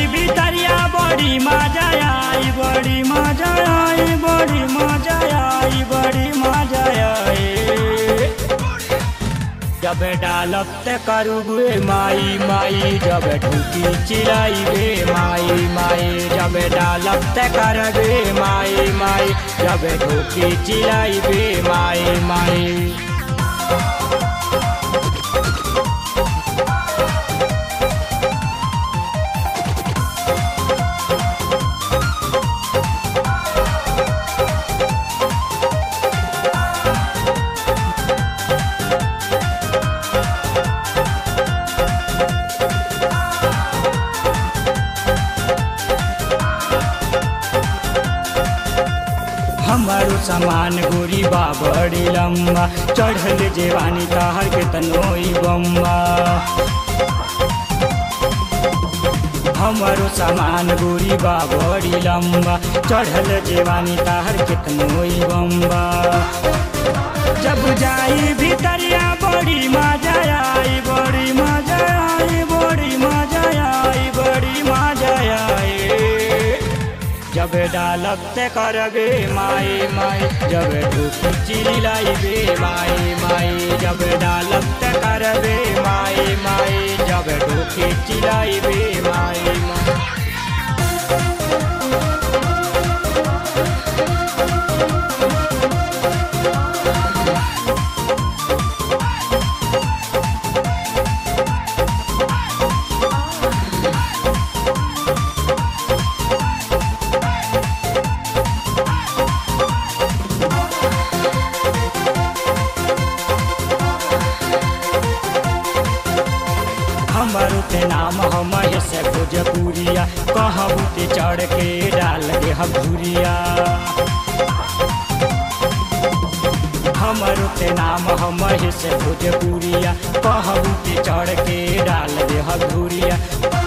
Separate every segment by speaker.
Speaker 1: भितरिया बड़ी मजा आई, बड़ी मजा आई, बड़ी मजा आई, बड़ी मजा आई। जब डालब ते करुबे माई माई, जब ढूकी चिलाई बे माई माई, जब डालब ते करबे माई माई, जब ढूकी चिलाई बे माई माई। हमारो सामान गोरी बा बड़ी लम्बा, चढ़ल जेवानी ताहर के तनोई बम्बा। हमारो सामान गोरी बा बड़ी लम्बा, चढ़ल जेवानी ताहर के तनोई बम्बा। जब जाई भितरिया बड़ी मजा आई, बड़ी मजा आई, बड़ी मजा आई, बड़ी मजा आई। जब डालब ते करबे माई माई, जब ढूकी चिलाई बे माई माई, जब डालब ते करबे माई माई, जब ढूकी चिलाई बे माई माई। हमारो ते नाम हम से भोजपुरिया, कहबू ते चढ़ के डाल दे हबुरिया। हमारो ते नाम हम से भोजपुरिया, कहबू ते चढ़ के डाल दे हबुरिया।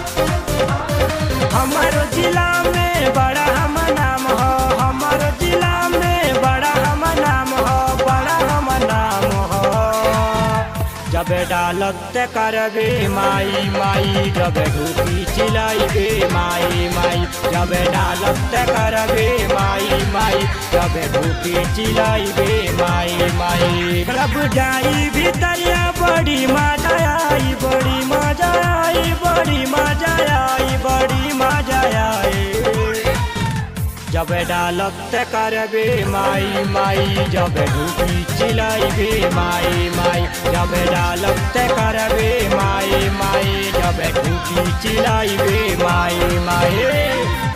Speaker 1: हमारो जिला में बड़ा हम नाम हो, हमारो जिला में बड़ा हम नाम हो, बड़ा हम नाम हो। जब डालब ते करबे माई माई, जब ढूकी चिलाई बे माई माई, जब डालब ते करबे माई माई, जब ढूकी चिलाई बे माई माई। जब जाई भितरिया बड़ी मजा आई, बड़ी मजा आई, बड़ी मजा आई, बड़ी मजा आई। जब डालब ते करबे माई माई, जब ढूकी चिलाई बे माई माई, जब डालब ते करबे माई माई, जब ढूकी चिलाई बे माई माई।